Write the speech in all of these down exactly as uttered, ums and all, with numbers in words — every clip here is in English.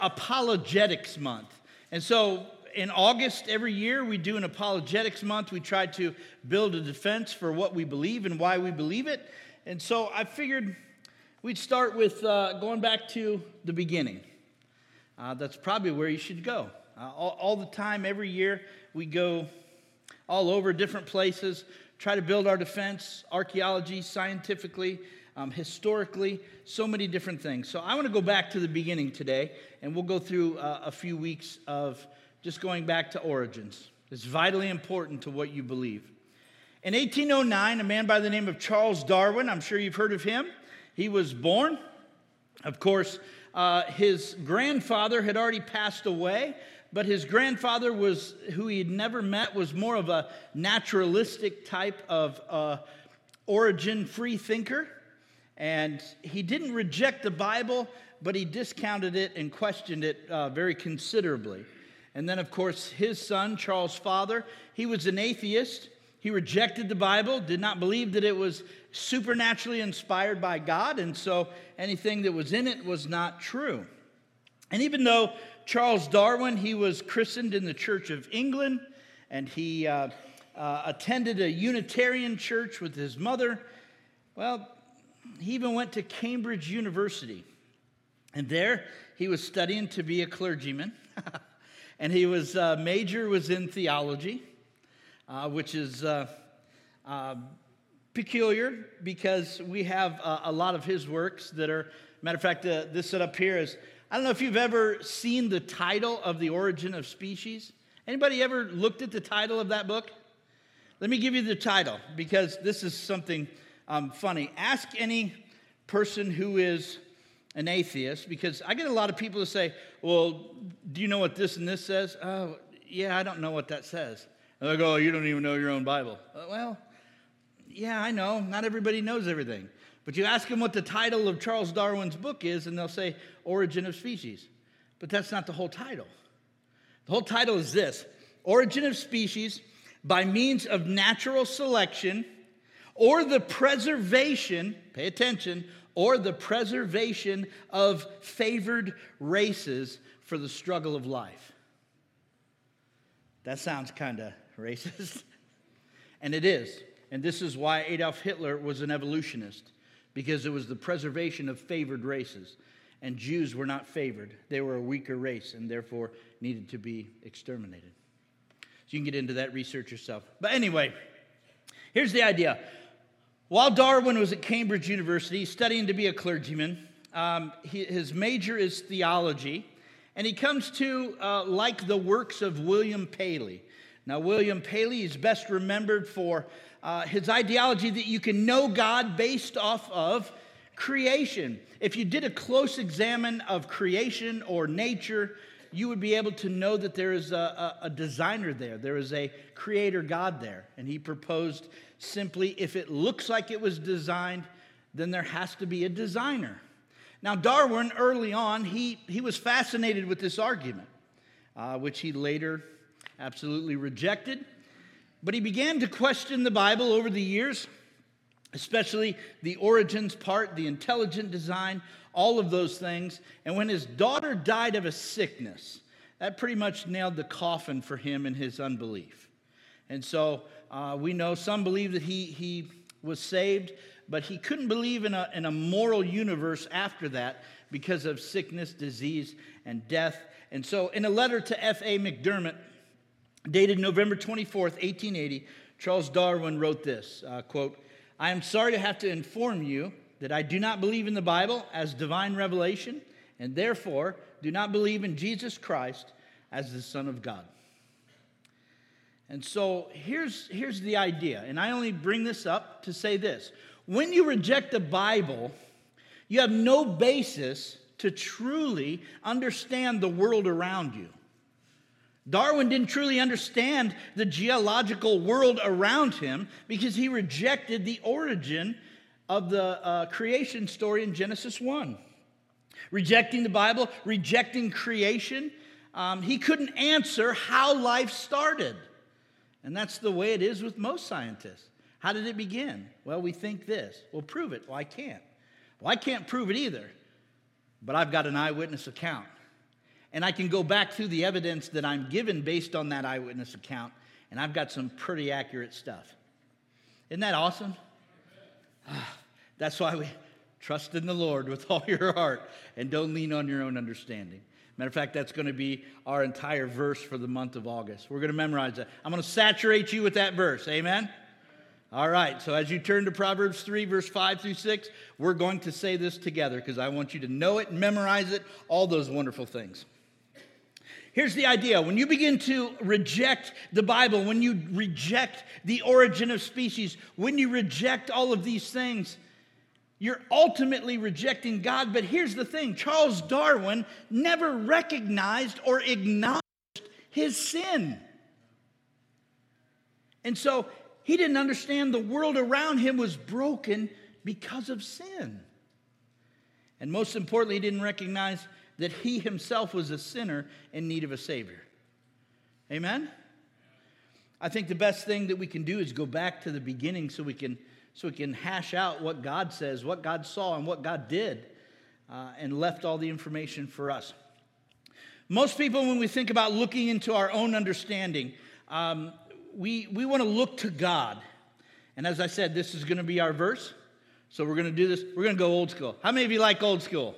Apologetics Month. And so in August every year, we do an Apologetics Month. We try to build a defense for what we believe and why we believe it. And so I figured we'd start with uh, going back to the beginning. Uh, that's probably where you should go. Uh, all, all the time, every year, we go all over different places, try to build our defense, archaeology, scientifically, um, historically, so many different things. So I want to go back to the beginning today, and we'll go through uh, a few weeks of just going back to origins. It's vitally important to what you believe. In eighteen oh nine, a man by the name of Charles Darwin, I'm sure you've heard of him, he was born. Of course, uh, his grandfather had already passed away, but his grandfather was, who he had never met, was more of a naturalistic type of uh, origin free thinker. And he didn't reject the Bible, but he discounted it and questioned it uh, very considerably. And then, of course, his son, Charles' father, he was an atheist. He rejected the Bible, did not believe that it was supernaturally inspired by God, and so anything that was in it was not true. And even though Charles Darwin, he was christened in the Church of England, and he uh, uh, attended a Unitarian church with his mother, well, he even went to Cambridge University. And there, he was studying to be a clergyman, and he was uh, major was in theology. Uh, which is uh, uh, peculiar because we have uh, a lot of his works that are, matter of fact, uh, this set up here is, I don't know if you've ever seen the title of The Origin of Species. Anybody ever looked at the title of that book? Let me give you the title because this is something um, funny. Ask any person who is an atheist, because I get a lot of people to say, well, do you know what this and this says? Oh, yeah, I don't know what that says. And they go, oh, you don't even know your own Bible. Uh, well, yeah, I know. Not everybody knows everything. But you ask them what the title of Charles Darwin's book is, and they'll say, Origin of Species. But that's not the whole title. The whole title is this: Origin of Species by means of natural selection or the preservation, pay attention, or the preservation of favored races for the struggle of life. That sounds kind of racist. And it is. And this is why Adolf Hitler was an evolutionist, because it was the preservation of favored races. And Jews were not favored. They were a weaker race and therefore needed to be exterminated. So you can get into that, research yourself. But anyway, here's the idea. While Darwin was at Cambridge University studying to be a clergyman, um, he, his major is theology. And he comes to uh, like the works of William Paley. Now, William Paley is best remembered for uh, his ideology that you can know God based off of creation. If you did a close examine of creation or nature, you would be able to know that there is a, a, a designer there. There is a creator God there. And he proposed simply, if it looks like it was designed, then there has to be a designer. Now, Darwin, early on, he, he was fascinated with this argument, uh, which he later absolutely rejected. But he began to question the Bible over the years, especially the origins part, the intelligent design, all of those things. And when his daughter died of a sickness, that pretty much nailed the coffin for him in his unbelief. And so uh, we know some believe that he, he was saved, but he couldn't believe in a, in a moral universe after that because of sickness, disease, and death. And so in a letter to F A McDermott, dated November twenty-fourth, eighteen eighty, Charles Darwin wrote this, uh, quote, I am sorry to have to inform you that I do not believe in the Bible as divine revelation, and therefore do not believe in Jesus Christ as the Son of God. And so here's, here's the idea, and I only bring this up to say this. When you reject the Bible, you have no basis to truly understand the world around you. Darwin didn't truly understand the geological world around him because he rejected the origin of the uh, creation story in Genesis one. Rejecting the Bible, rejecting creation, um, he couldn't answer how life started. And that's the way it is with most scientists. How did it begin? Well, we think this. Well, prove it. Well, I can't. Well, I can't prove it either, but I've got an eyewitness account. And I can go back through the evidence that I'm given based on that eyewitness account, and I've got some pretty accurate stuff. Isn't that awesome? That's why we trust in the Lord with all your heart and don't lean on your own understanding. Matter of fact, that's going to be our entire verse for the month of August. We're going to memorize that. I'm going to saturate you with that verse. Amen? All right, so as you turn to Proverbs three, verse five through six, we're going to say this together because I want you to know it, memorize it, all those wonderful things. Here's the idea. When you begin to reject the Bible, when you reject the origin of species, when you reject all of these things, you're ultimately rejecting God. But here's the thing. Charles Darwin never recognized or acknowledged his sin. And so he didn't understand the world around him was broken because of sin. And most importantly, he didn't recognize that he himself was a sinner in need of a Savior. Amen? I think the best thing that we can do is go back to the beginning so we can, so we can hash out what God says, what God saw, and what God did, uh, and left all the information for us. Most people, when we think about looking into our own understanding, um, we, we want to look to God. And as I said, this is going to be our verse. So we're going to do this. We're going to go old school. How many of you like old school?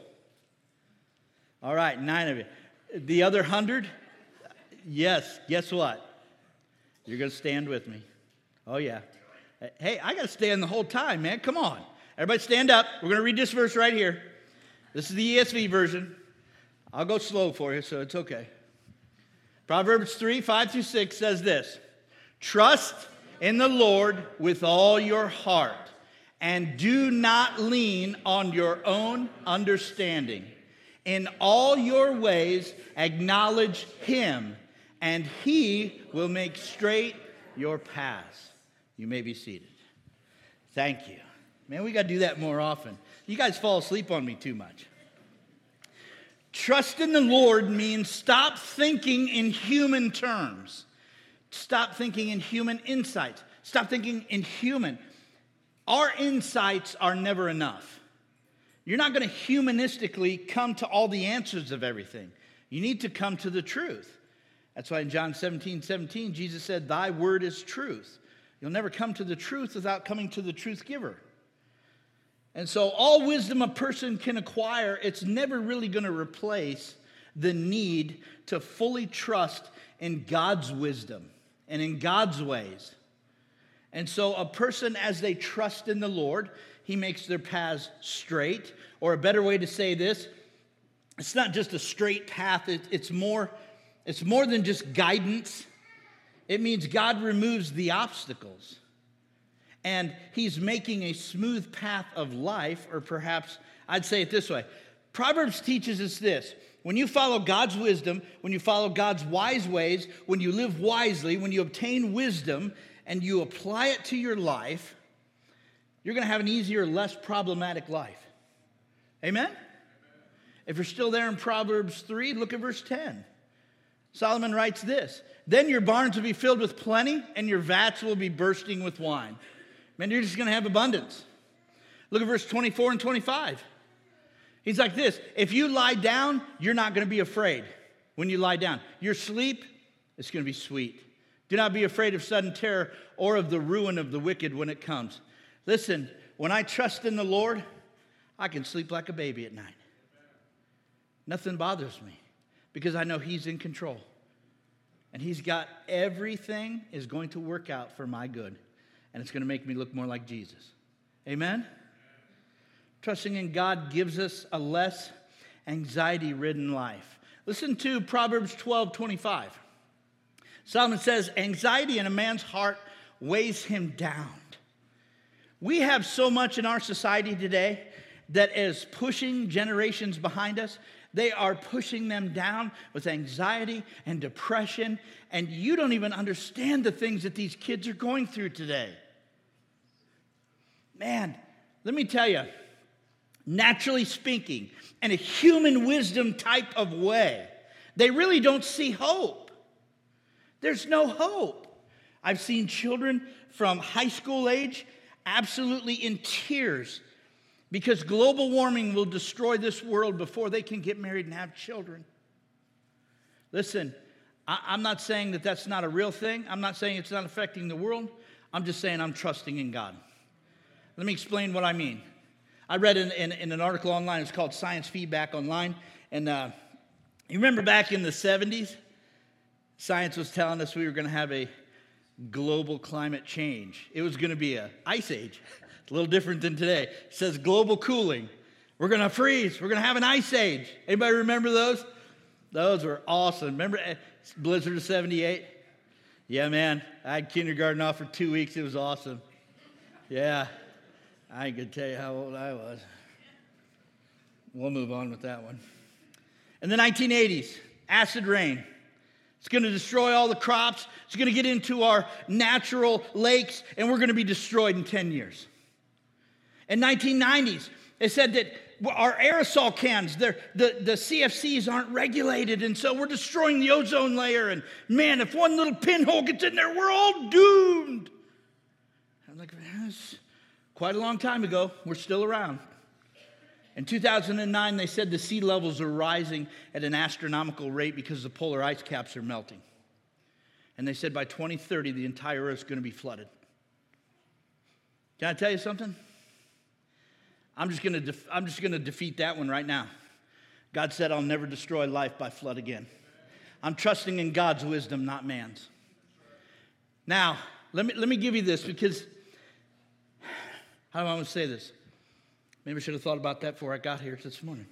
All right, nine of you. The other hundred? Yes, guess what? You're going to stand with me. Oh, yeah. Hey, I got to stand the whole time, man. Come on. Everybody stand up. We're going to read this verse right here. This is the E S V version. I'll go slow for you, so it's okay. Proverbs three, five through six says this. Trust in the Lord with all your heart, and do not lean on your own understanding. In all your ways, acknowledge him, and he will make straight your paths. You may be seated. Thank you. Man, we got to do that more often. You guys fall asleep on me too much. Trust in the Lord means stop thinking in human terms. Stop thinking in human insights. Stop thinking in human. Our insights are never enough. You're not going to humanistically come to all the answers of everything. You need to come to the truth. That's why in John seventeen, seventeen, Jesus said, thy word is truth. You'll never come to the truth without coming to the truth giver. And so all wisdom a person can acquire, it's never really going to replace the need to fully trust in God's wisdom and in God's ways. And so a person, as they trust in the Lord, he makes their paths straight. Or a better way to say this, it's not just a straight path. It, it's more, it's more than just guidance. It means God removes the obstacles. And he's making a smooth path of life, or perhaps I'd say it this way. Proverbs teaches us this. When you follow God's wisdom, when you follow God's wise ways, when you live wisely, when you obtain wisdom and you apply it to your life, you're going to have an easier, less problematic life. Amen? If you're still there in Proverbs three, look at verse ten. Solomon writes this, then your barns will be filled with plenty, and your vats will be bursting with wine. Man, you're just going to have abundance. Look at verse twenty-four and twenty-five. He's like this, if you lie down, you're not going to be afraid when you lie down. Your sleep is going to be sweet. Do not be afraid of sudden terror or of the ruin of the wicked when it comes. Listen, when I trust in the Lord, I can sleep like a baby at night. Nothing bothers me because I know he's in control. And he's got everything is going to work out for my good. And it's going to make me look more like Jesus. Amen? Trusting in God gives us a less anxiety-ridden life. Listen to Proverbs twelve twenty-five. Solomon says, anxiety in a man's heart weighs him down. We have so much in our society today that is pushing generations behind us. They are pushing them down with anxiety and depression, and you don't even understand the things that these kids are going through today. Man, let me tell you, naturally speaking, in a human wisdom type of way, they really don't see hope. There's no hope. I've seen children from high school age absolutely in tears because global warming will destroy this world before they can get married and have children. Listen, I, I'm not saying that that's not a real thing. I'm not saying it's not affecting the world. I'm just saying I'm trusting in God. Let me explain what I mean. I read in, in, in an article online. It's called Science Feedback Online. And uh, you remember back in the seventies, science was telling us we were going to have a global climate change. It was going to be an ice age. It's a little different than today. It says global cooling. We're going to freeze. We're going to have an ice age. Anybody remember those? Those were awesome. Remember Blizzard of seventy-eight? Yeah, man. I had kindergarten off for two weeks. It was awesome. Yeah. I ain't going to tell you how old I was. We'll move on with that one. In the nineteen eighties, acid rain. It's going to destroy all the crops. It's going to get into our natural lakes, and we're going to be destroyed in ten years. In nineteen nineties, they said that our aerosol cans, the, the C F Cs aren't regulated, and so we're destroying the ozone layer. And man, if one little pinhole gets in there, we're all doomed. I'm like, that's quite a long time ago. We're still around. In two thousand nine, they said the sea levels are rising at an astronomical rate because the polar ice caps are melting. And they said by twenty thirty, the entire Earth is going to be flooded. Can I tell you something? I'm just going to def- I'm just going to defeat that one right now. God said, I'll never destroy life by flood again. I'm trusting in God's wisdom, not man's. Now, let me let me give you this, because how do I want to say this? Maybe I should have thought about that before I got here this morning.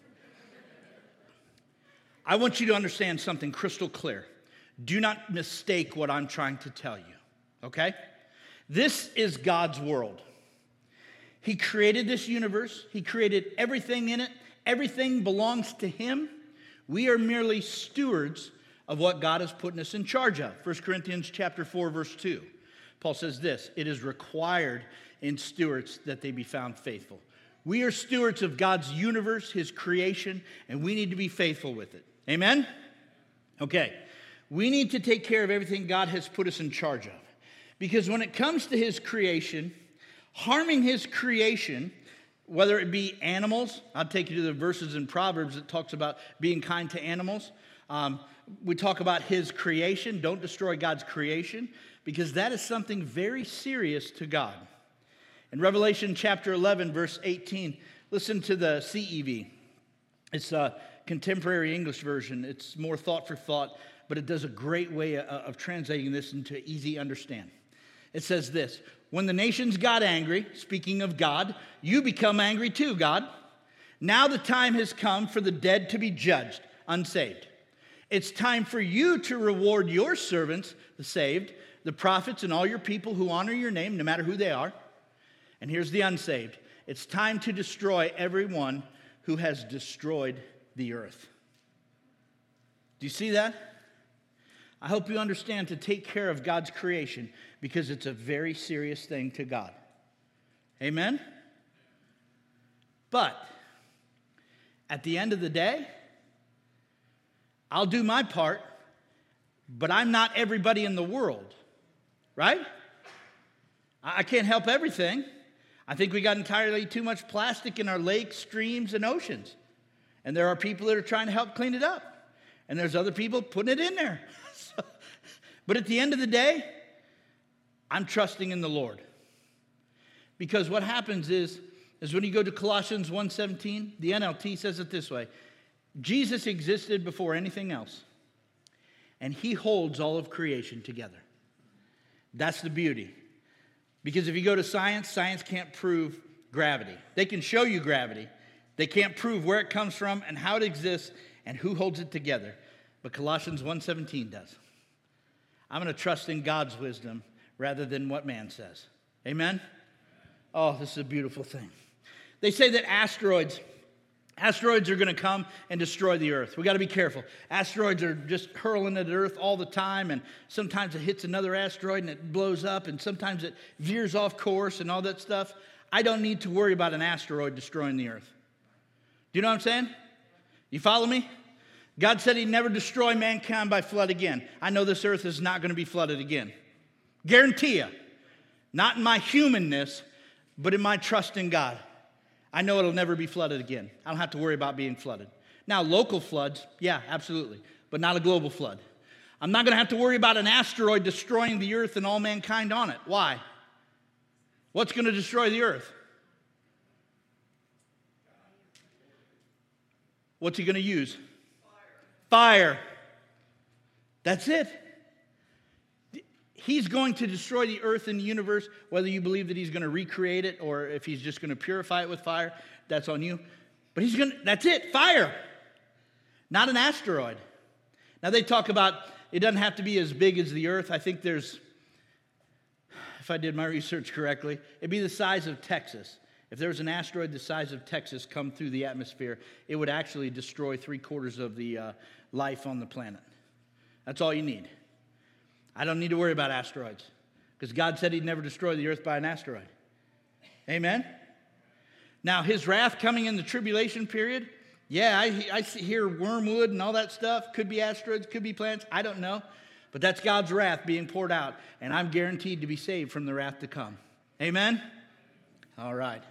I want you to understand something crystal clear. Do not mistake what I'm trying to tell you, okay? This is God's world. He created this universe. He created everything in it. Everything belongs to Him. We are merely stewards of what God has put us in charge of. First Corinthians chapter four, verse two. Paul says this, it is required in stewards that they be found faithful. We are stewards of God's universe, His creation, and we need to be faithful with it. Amen? Okay. We need to take care of everything God has put us in charge of. Because when it comes to His creation, harming His creation, whether it be animals, I'll take you to the verses in Proverbs that talks about being kind to animals. Um, we talk about His creation. Don't destroy God's creation, because that is something very serious to God. In Revelation chapter eleven, verse eighteen, listen to the C E V. It's a contemporary English version. It's more thought for thought, but it does a great way of translating this into easy understand. It says this, when the nations got angry, speaking of God, you become angry too, God. Now the time has come for the dead to be judged, unsaved. It's time for you to reward your servants, the saved, the prophets, and all your people who honor your name, no matter who they are. And here's the unsaved. It's time to destroy everyone who has destroyed the earth. Do you see that? I hope you understand to take care of God's creation, because it's a very serious thing to God. Amen? But at the end of the day, I'll do my part, but I'm not everybody in the world, right? I can't help everything. I think we got entirely too much plastic in our lakes, streams, and oceans. And there are people that are trying to help clean it up. And there's other people putting it in there. But at the end of the day, I'm trusting in the Lord. Because what happens is, is when you go to Colossians one seventeen, the N L T says it this way. Jesus existed before anything else. And He holds all of creation together. That's the beauty. Because if you go to science, science can't prove gravity. They can show you gravity. They can't prove where it comes from and how it exists and who holds it together. But Colossians one seventeen does. I'm going to trust in God's wisdom rather than what man says. Amen? Oh, this is a beautiful thing. They say that asteroids, asteroids are going to come and destroy the earth. We got to be careful. Asteroids are just hurling at earth all the time, and sometimes it hits another asteroid and it blows up, and sometimes it veers off course and all that stuff. I don't need to worry about an asteroid destroying the earth. Do you know what I'm saying? You follow me? God said He'd never destroy mankind by flood again. I know this earth is not going to be flooded again. Guarantee you. Not in my humanness, but in my trust in God. I know it'll never be flooded again. I don't have to worry about being flooded. Now, local floods, yeah, absolutely. but not a global flood. I'm not going to have to worry about an asteroid destroying the earth and all mankind on it. Why? What's going to destroy the earth? What's he going to use? Fire. Fire. That's it. He's going to destroy the earth and the universe, whether you believe that he's going to recreate it or if he's just going to purify it with fire. That's on you. But he's going to, that's it, fire. Not an asteroid. Now they talk about it doesn't have to be as big as the earth. I think there's, if I did my research correctly, it'd be the size of Texas. If there was an asteroid the size of Texas come through the atmosphere, it would actually destroy three quarters of the uh, life on the planet. That's all you need. I don't need to worry about asteroids because God said he'd never destroy the earth by an asteroid. Amen? Now, his wrath coming in the tribulation period, yeah, I, I hear wormwood and all that stuff. Could be asteroids, could be planets. I don't know. But that's God's wrath being poured out, and I'm guaranteed to be saved from the wrath to come. Amen? All right.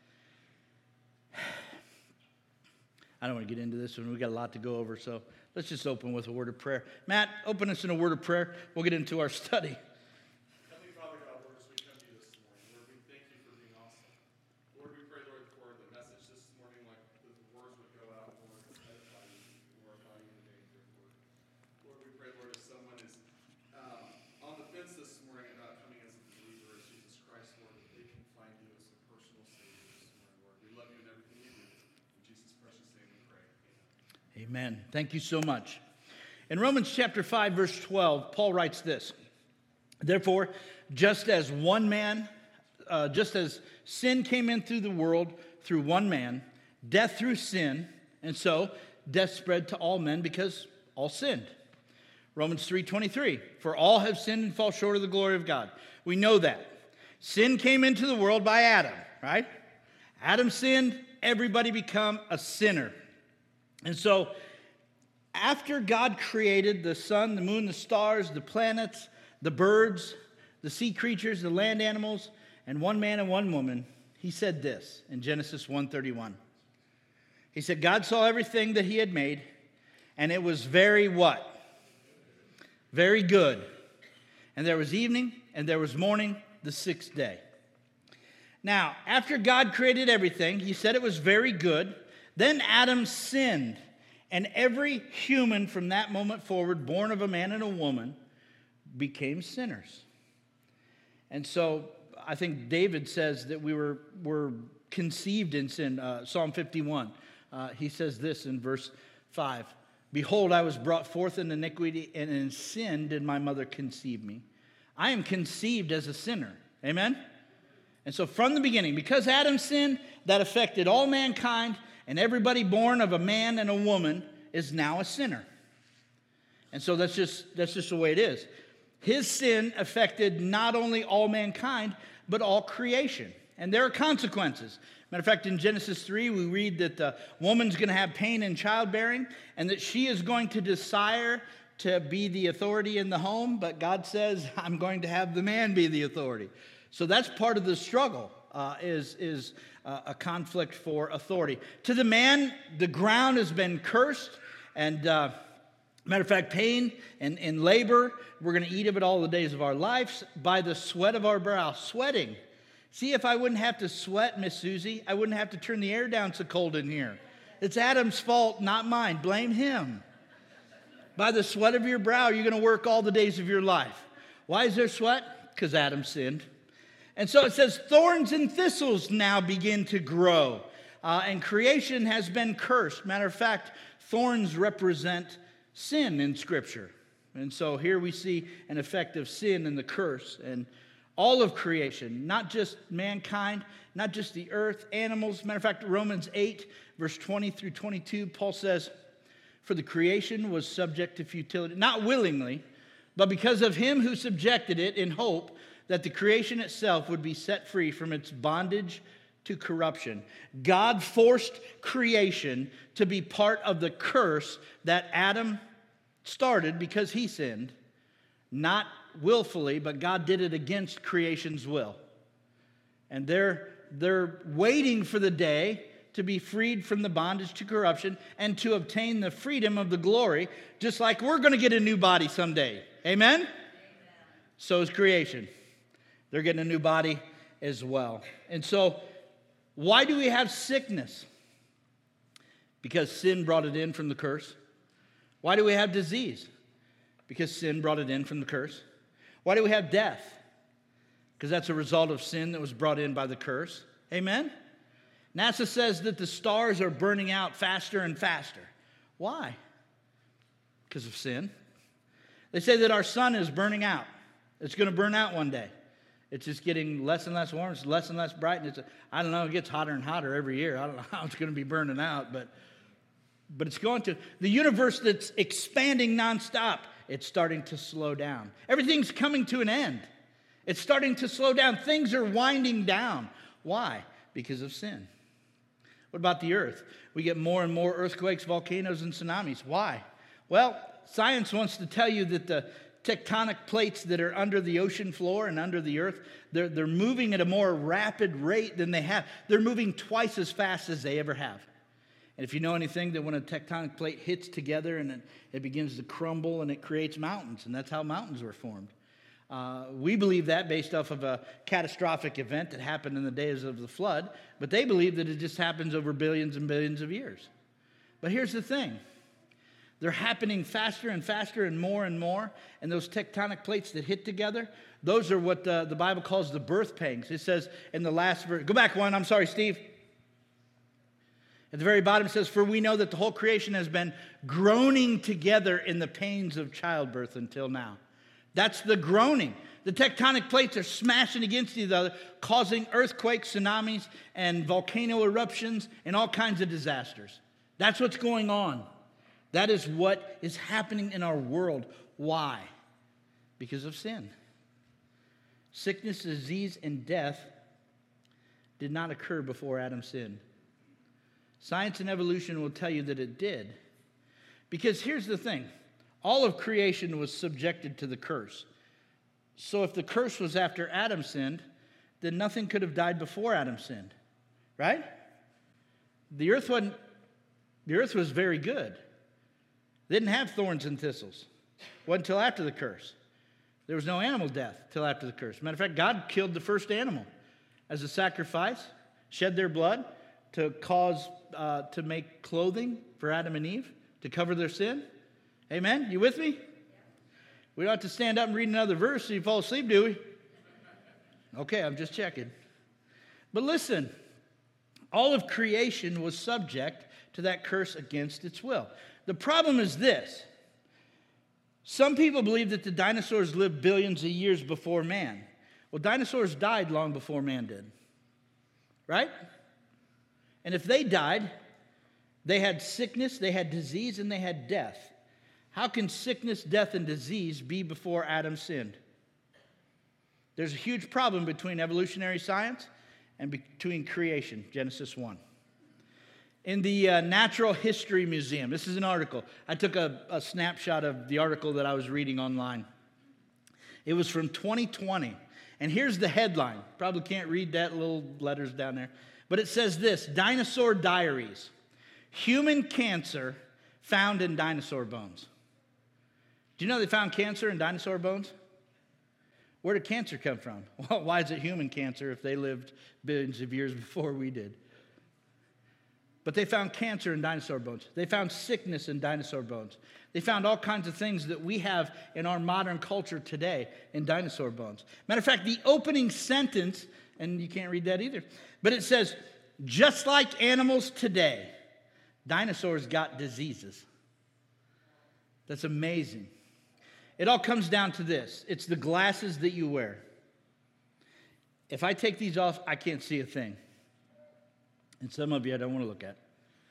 I don't want to get into this one. We've got a lot to go over, so let's just open with a word of prayer. Matt, open us in a word of prayer. We'll get into our study. Heavenly Father God, Lord, as we come to you this morning, Lord, we thank you for being awesome. Lord, we pray, Lord, for the message this morning, like the words would go out, Lord, to edify you, glorify you, and thank you, Lord. Lord, we pray, Lord, if someone is um, on the fence this morning about coming as a believer as Jesus Christ, Lord, that they can find you as a personal Savior this morning, Lord. We love you in everything you do. In Jesus' precious name we pray. Amen. Amen. Thank you so much. In Romans chapter five, verse twelve, Paul writes this. Therefore, just as one man, uh, just as sin came in through the world through one man, death through sin, and so death spread to all men because all sinned. Romans three twenty-three, for all have sinned and fall short of the glory of God. We know that. Sin came into the world by Adam, right? Adam sinned, everybody become a sinner. And so, after God created the sun, the moon, the stars, the planets, the birds, the sea creatures, the land animals, and one man and one woman, he said this in Genesis one thirty-one. He said, God saw everything that he had made, and it was very what? Very good. And there was evening, and there was morning, the sixth day. Now, after God created everything, he said it was very good. Then Adam sinned. And every human from that moment forward, born of a man and a woman, became sinners. And so I think David says that we were, were conceived in sin. Uh, Psalm fifty-one, uh, he says this in verse five. Behold, I was brought forth in iniquity, and in sin did my mother conceive me. I am conceived as a sinner. Amen? And so from the beginning, because Adam sinned, that affected all mankind, and everybody born of a man and a woman is now a sinner. And so that's just, that's just the way it is. His sin affected not only all mankind, but all creation. And there are consequences. Matter of fact, in Genesis three, we read that the woman's going to have pain in childbearing, and that she is going to desire to be the authority in the home, but God says, I'm going to have the man be the authority. So that's part of the struggle, uh, is, is uh, a conflict for authority. To the man, the ground has been cursed, and uh, matter of fact, pain and, and labor, we're going to eat of it all the days of our lives by the sweat of our brow. Sweating. See, if I wouldn't have to sweat, Miss Susie, I wouldn't have to turn the air down so cold in here. It's Adam's fault, not mine. Blame him. By the sweat of your brow, you're going to work all the days of your life. Why is there sweat? Because Adam sinned. And so it says, thorns and thistles now begin to grow. Uh, and creation has been cursed. Matter of fact, thorns represent sin in Scripture. And so here we see an effect of sin and the curse. And all of creation, not just mankind, not just the earth, animals. Matter of fact, Romans eight, verse twenty through twenty-two, Paul says, for the creation was subject to futility, not willingly, but because of him who subjected it in hope that the creation itself would be set free from its bondage to corruption. God forced creation to be part of the curse that Adam started because he sinned, not willfully, but God did it against creation's will. And they're, they're waiting for the day to be freed from the bondage to corruption and to obtain the freedom of the glory, just like we're going to get a new body someday. Amen? Amen? So is creation. They're getting a new body as well. And so, why do we have sickness? Because sin brought it in from the curse. Why do we have disease? Because sin brought it in from the curse. Why do we have death? Because that's a result of sin that was brought in by the curse. Amen? NASA says that the stars are burning out faster and faster. Why? Because of sin. They say that our sun is burning out. It's going to burn out one day. It's just getting less and less warm. It's less and less bright. And it's, I don't know, it gets hotter and hotter every year. I don't know how it's going to be burning out, but, but it's going to. The universe that's expanding nonstop, it's starting to slow down. Everything's coming to an end. It's starting to slow down. Things are winding down. Why? Because of sin. What about the earth? We get more and more earthquakes, volcanoes, and tsunamis. Why? Well, science wants to tell you that the tectonic plates that are under the ocean floor and under the earth, they're, they're moving at a more rapid rate than they have. They're moving twice as fast as they ever have. And if you know anything, that when a tectonic plate hits together and it, it begins to crumble and it creates mountains, and that's how mountains were formed. Uh, we believe that based off of a catastrophic event that happened in the days of the flood, but they believe that it just happens over billions and billions of years. But here's the thing. They're happening faster and faster and more and more, and those tectonic plates that hit together, those are what the, the Bible calls the birth pangs. It says in the last verse, go back one, I'm sorry, Steve. At the very bottom it says, for we know that the whole creation has been groaning together in the pains of childbirth until now. That's the groaning. The tectonic plates are smashing against each other, causing earthquakes, tsunamis, and volcano eruptions, and all kinds of disasters. That's what's going on. That is what is happening in our world. Why? Because of sin. Sickness, disease, and death did not occur before Adam sinned. Science and evolution will tell you that it did. Because here's the thing. All of creation was subjected to the curse. So if the curse was after Adam sinned, then nothing could have died before Adam sinned. Right? The earth wasn't, the earth was very good. They didn't have thorns and thistles. It wasn't until after the curse. There was no animal death until after the curse. Matter of fact, God killed the first animal as a sacrifice, shed their blood to cause, uh, to make clothing for Adam and Eve, to cover their sin. Amen? You with me? We don't have to stand up and read another verse so you fall asleep, do we? Okay, I'm just checking. But listen, all of creation was subject to that curse against its will. The problem is this. Some people believe that the dinosaurs lived billions of years before man. Well, dinosaurs died long before man did. Right? And if they died, they had sickness, they had disease, and they had death. How can sickness, death, and disease be before Adam sinned? There's a huge problem between evolutionary science and between creation, Genesis one. In the uh, Natural History Museum, this is an article. I took a, a snapshot of the article that I was reading online. It was from twenty twenty. And here's the headline. Probably can't read that, little letters down there. But it says this, Dinosaur Diaries. Human cancer found in dinosaur bones. Do you know they found cancer in dinosaur bones? Where did cancer come from? Well, why is it human cancer if they lived billions of years before we did? But they found cancer in dinosaur bones. They found sickness in dinosaur bones. They found all kinds of things that we have in our modern culture today in dinosaur bones. Matter of fact, the opening sentence, and you can't read that either, but it says, just like animals today, dinosaurs got diseases. That's amazing. It all comes down to this. It's the glasses that you wear. If I take these off, I can't see a thing. And some of you I don't want to look at.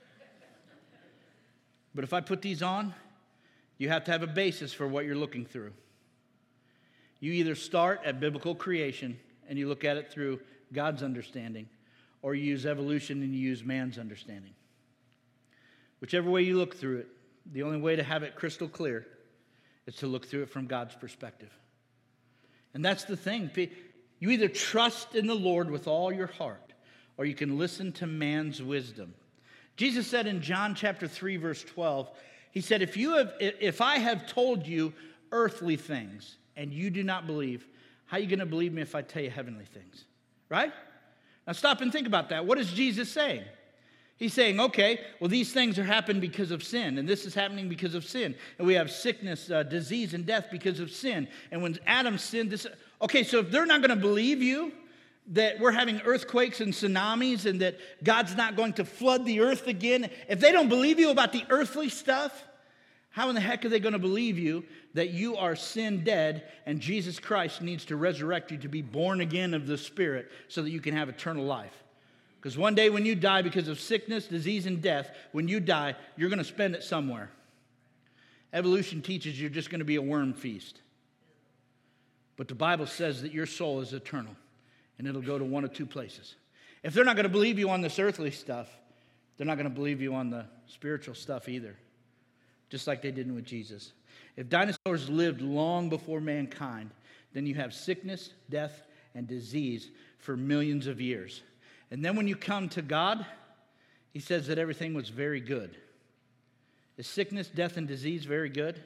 But if I put these on, you have to have a basis for what you're looking through. You either start at biblical creation and you look at it through God's understanding, or you use evolution and you use man's understanding. Whichever way you look through it, the only way to have it crystal clear is to look through it from God's perspective. And that's the thing. You either trust in the Lord with all your heart, or you can listen to man's wisdom. Jesus said in John chapter three, verse twelve, he said, if you have, if I have told you earthly things and you do not believe, how are you going to believe me if I tell you heavenly things? Right? Now stop and think about that. What is Jesus saying? He's saying, okay, well, these things are happening because of sin, and this is happening because of sin. And we have sickness, uh, disease, and death because of sin. And when Adam sinned, this... Okay, so if they're not going to believe you that we're having earthquakes and tsunamis and that God's not going to flood the earth again, if they don't believe you about the earthly stuff, how in the heck are they going to believe you that you are sin dead and Jesus Christ needs to resurrect you to be born again of the Spirit so that you can have eternal life? Because one day when you die because of sickness, disease, and death, when you die, you're going to spend it somewhere. Evolution teaches you're just going to be a worm feast. But the Bible says that your soul is eternal, and it'll go to one of two places. If they're not going to believe you on this earthly stuff, they're not going to believe you on the spiritual stuff either, just like they didn't with Jesus. If dinosaurs lived long before mankind, then you have sickness, death, and disease for millions of years. And then when you come to God, he says that everything was very good. Is sickness, death, and disease very good?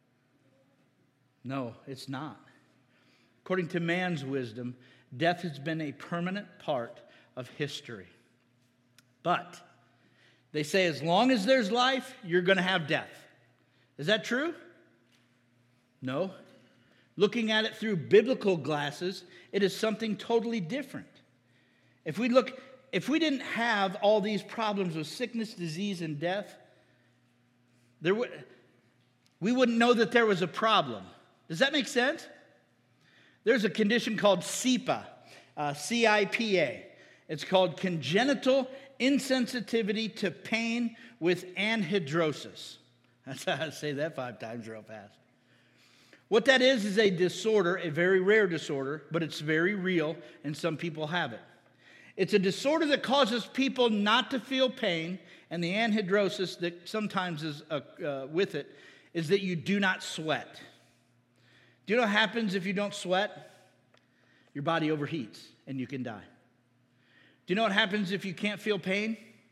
No, it's not. According to man's wisdom, death has been a permanent part of history. But they say as long as there's life, you're going to have death. Is that true? No. Looking at it through biblical glasses, it is something totally different. If we look, if we didn't have all these problems with sickness, disease, and death, there would, we wouldn't know that there was a problem. Does that make sense? There's a condition called C I P A, uh, C I P A. It's called congenital insensitivity to pain with anhidrosis. That's how I say that five times real fast. What that is is a disorder, a very rare disorder, but it's very real, and some people have it. It's a disorder that causes people not to feel pain, and the anhidrosis that sometimes is uh, uh, with it is that you do not sweat. Do you know what happens if you don't sweat? Your body overheats, and you can die. Do you know what happens if you can't feel pain?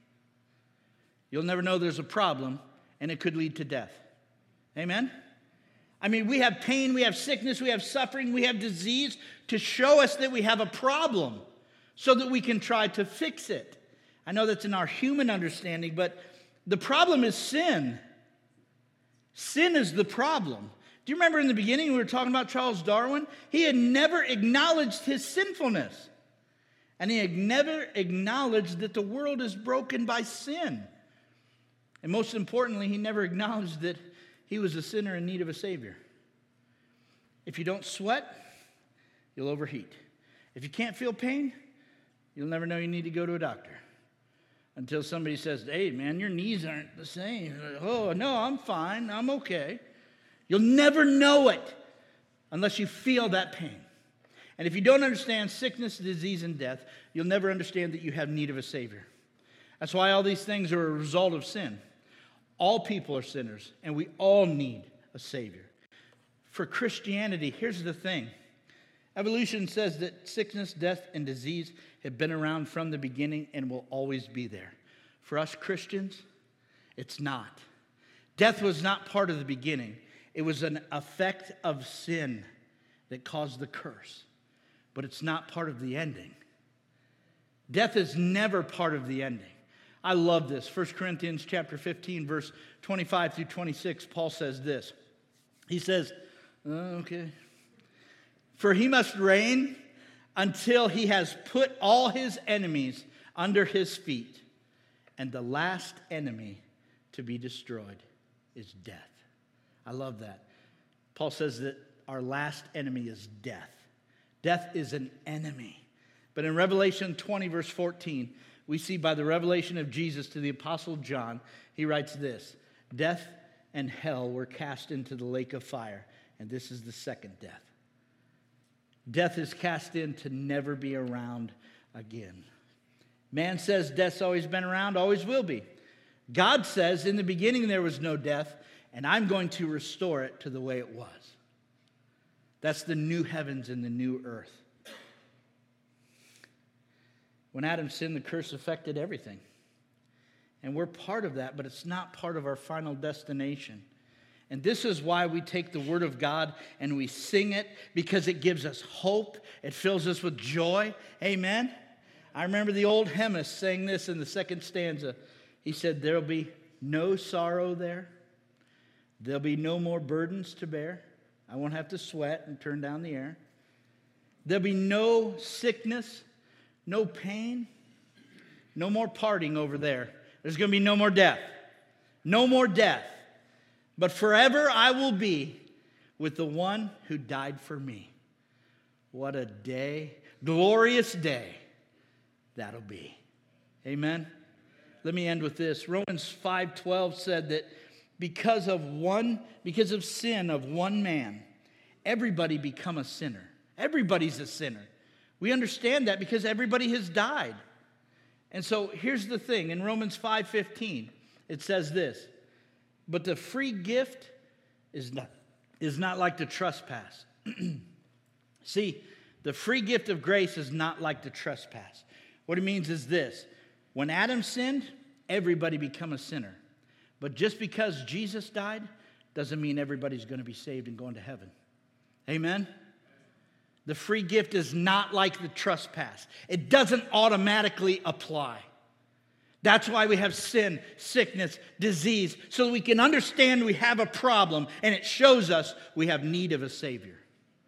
You'll never know there's a problem, and it could lead to death. Amen? I mean, we have pain, we have sickness, we have suffering, we have disease to show us that we have a problem so that we can try to fix it. I know that's in our human understanding, but the problem is sin. Sin is the problem. Do you remember in the beginning we were talking about Charles Darwin? He had never acknowledged his sinfulness. And he had never acknowledged that the world is broken by sin. And most importantly, he never acknowledged that he was a sinner in need of a Savior. If you don't sweat, you'll overheat. If you can't feel pain, you'll never know you need to go to a doctor. Until somebody says, hey, man, your knees aren't the same. Oh, no, I'm fine. I'm okay. You'll never know it unless you feel that pain. And if you don't understand sickness, disease, and death, you'll never understand that you have need of a Savior. That's why all these things are a result of sin. All people are sinners, and we all need a Savior. For Christianity, here's the thing. Evolution says that sickness, death, and disease have been around from the beginning and will always be there. For us Christians, it's not. Death was not part of the beginning. It was an effect of sin that caused the curse. But it's not part of the ending. Death is never part of the ending. I love this. First Corinthians chapter fifteen, verse twenty-five through twenty-six, Paul says this. He says, oh, okay. For he must reign until he has put all his enemies under his feet. And the last enemy to be destroyed is death. I love that. Paul says that our last enemy is death. Death is an enemy. But in Revelation twenty, verse fourteen, we see by the revelation of Jesus to the Apostle John, he writes this, death and hell were cast into the lake of fire, and this is the second death. Death is cast in to never be around again. Man says death's always been around, always will be. God says in the beginning there was no death, and I'm going to restore it to the way it was. That's the new heavens and the new earth. When Adam sinned, the curse affected everything. And we're part of that, but it's not part of our final destination. And this is why we take the Word of God and we sing it, because it gives us hope. It fills us with joy. Amen? I remember the old hymnist saying this in the second stanza. He said, there'll be no sorrow there. There'll be no more burdens to bear. I won't have to sweat and turn down the air. There'll be no sickness, no pain, no more parting over there. There's going to be no more death. No more death. But forever I will be with the one who died for me. What a day, glorious day that'll be. Amen. Let me end with this. Romans five twelve said that because of one, because of sin of one man, everybody become a sinner. Everybody's a sinner. We understand that because everybody has died. And so here's the thing. In Romans five fifteen, it says this, but the free gift is not, is not like the trespass. See, the free gift of grace is not like the trespass. What it means is this. When Adam sinned, everybody become a sinner. But just because Jesus died doesn't mean everybody's going to be saved and going to heaven. Amen? The free gift is not like the trespass. It doesn't automatically apply. That's why we have sin, sickness, disease, so that we can understand we have a problem, and it shows us we have need of a Savior.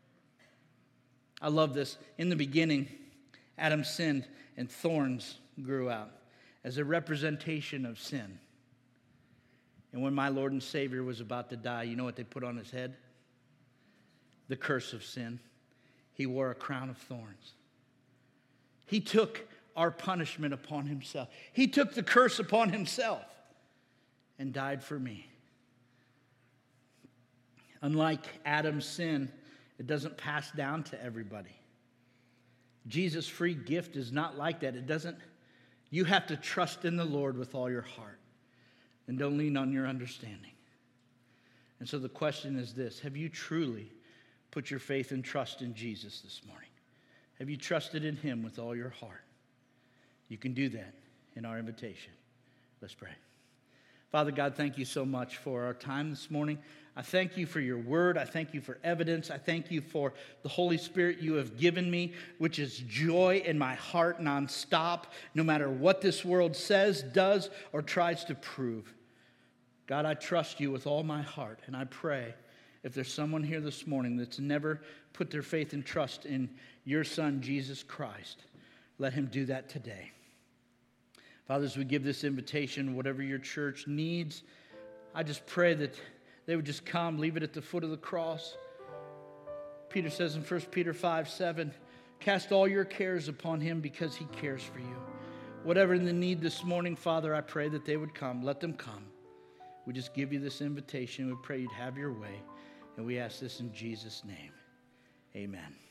I love this. In the beginning, Adam sinned, and thorns grew out as a representation of sin. And when my Lord and Savior was about to die, you know what they put on his head? The curse of sin. He wore a crown of thorns. He took our punishment upon himself. He took the curse upon himself and died for me. Unlike Adam's sin, it doesn't pass down to everybody. Jesus' free gift is not like that. It doesn't, you have to trust in the Lord with all your heart and don't lean on your understanding. And so the question is this: have you truly put your faith and trust in Jesus this morning? Have you trusted in him with all your heart? You can do that in our invitation. Let's pray. Father God, thank you so much for our time this morning. I thank you for your word. I thank you for evidence. I thank you for the Holy Spirit you have given me, which is joy in my heart nonstop, no matter what this world says, does, or tries to prove. God, I trust you with all my heart, and I pray if there's someone here this morning that's never put their faith and trust in your Son, Jesus Christ, let him do that today. Father, as we give this invitation, whatever your church needs, I just pray that they would just come, leave it at the foot of the cross. Peter says in First Peter five seven, cast all your cares upon him because he cares for you. Whatever in the need this morning, Father, I pray that they would come. Let them come. We just give you this invitation. We pray you'd have your way. And we ask this in Jesus' name. Amen.